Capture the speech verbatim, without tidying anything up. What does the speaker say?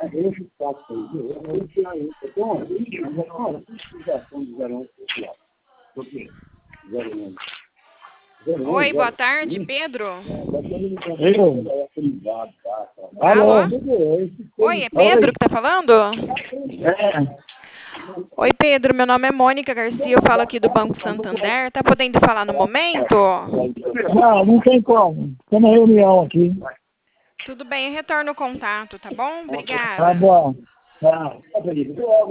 Oi, boa tarde, Pedro. Alô? Alô? Oi, é Pedro que tá falando? É. Oi, Pedro, meu nome é Mônica Garcia, eu falo aqui do Banco Santander. Tá podendo falar no momento? Não, não tem como. Estou na reunião aqui. Tudo bem, eu retorno o contato, tá bom? Tá Obrigada. bom. Tá.